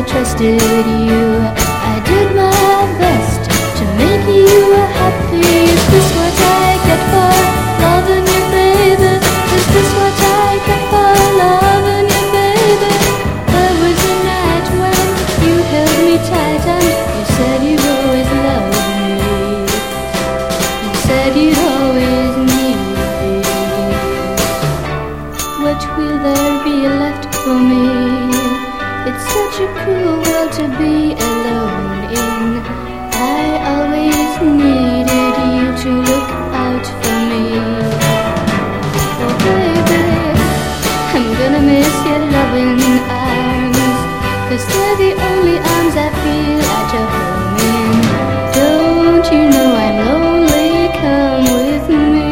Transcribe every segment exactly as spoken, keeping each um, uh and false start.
trusted you. I did my best to make you happy. Is this what I get for loving you, baby? Is this what I get for loving you, baby? There was a night when you held me tight and you said you'd always love me. You said you'd always need me. What will there be left for me? It's such a cruel world to be alone in. I always needed you to look out for me. Oh baby, I'm gonna miss your loving arms, 'cause they're the only arms I feel at your home in. Don't you know I'm lonely? Come with me.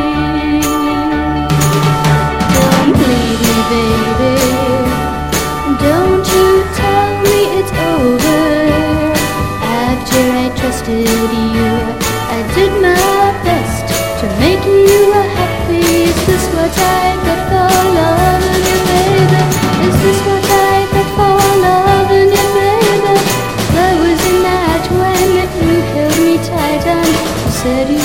Don't leave me, baby. Don't you tell me it's over. After I trusted you, I did my best to make you happy. Is this what I got for loving you, baby? Is this what I got for loving you, baby? There was a night when you held me tight and said you